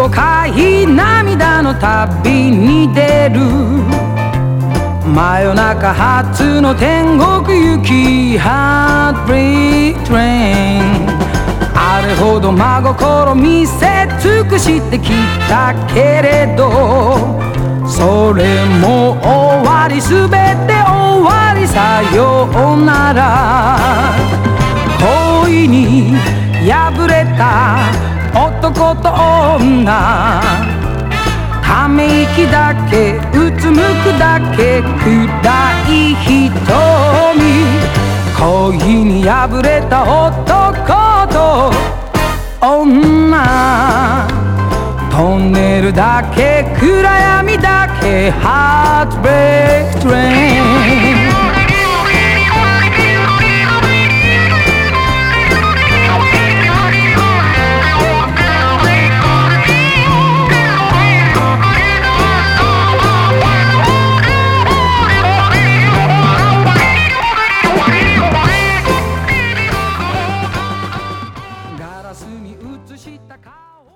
深い涙の旅に出る。真夜中初の天国行きハートブレイクトレイン。あれほど真心見せ尽くしてきたけれど、それも終わり、すべて終わり、さようなら。恋に敗れた男と女、ため息だけうつむくだけ暗い瞳。恋に敗れた男と女、トンネルだけ暗闇だけハートブレイクトレ